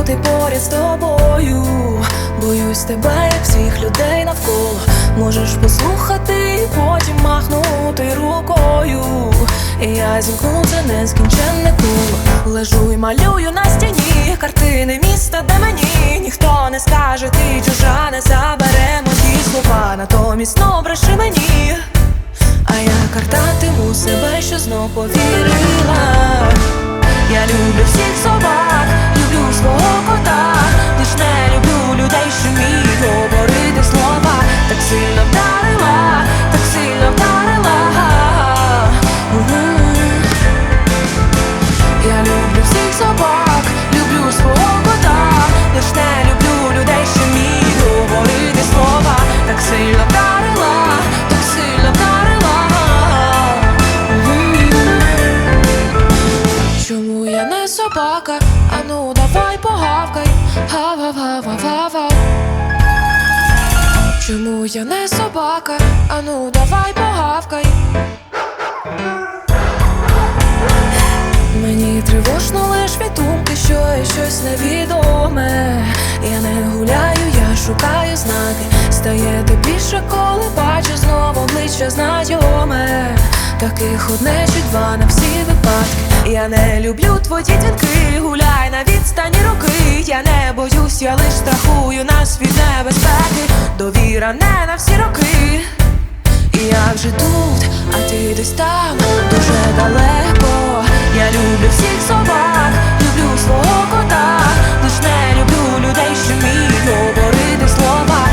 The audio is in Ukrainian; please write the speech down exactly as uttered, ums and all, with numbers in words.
бути поряд з тобою. Боюсь тебе, як всіх людей навколо. Можеш послухати і потім махнути рукою. І я зімкну це нескінченне коло. Лежу і малюю на стіні картини міста, де мені ніхто не скаже, ти чужа, не заберемо ті слова. Натомість знов бреши мені, а я картатиму себе, що знов повірила. Я люблю всіх собак, люблю свого кота, лиш не люблю людей, що вміють говорити слова. Так сильно вдарила, так сильно вдарила. Я люблю всіх собак, люблю свого кота, лиш не люблю людей, що вміють говорити слова. Так сильно вдарила, так сильно вдарила. Чому я не собака? Ану давай погавкай. Гав-гав-гав-гав-гав. Чому я не собака? Ану давай погавкай. Мені тривожно лиш від думки, що є щось невідоме. Я не гуляю, я шукаю знаки. Стає тепліше, коли бачу знову обличчя знайоме. Таких одне чи два на всі випадки. Я не люблю твої дзвінки, гуляй на відстані руки. Я не боюсь, я лиш страхую нас від небезпеки. Довіра не на всі роки. І я вже тут, а ти десь там, дуже далеко. Я люблю всіх собак, люблю свого кота, лиш не люблю людей, що вміють говорити слова.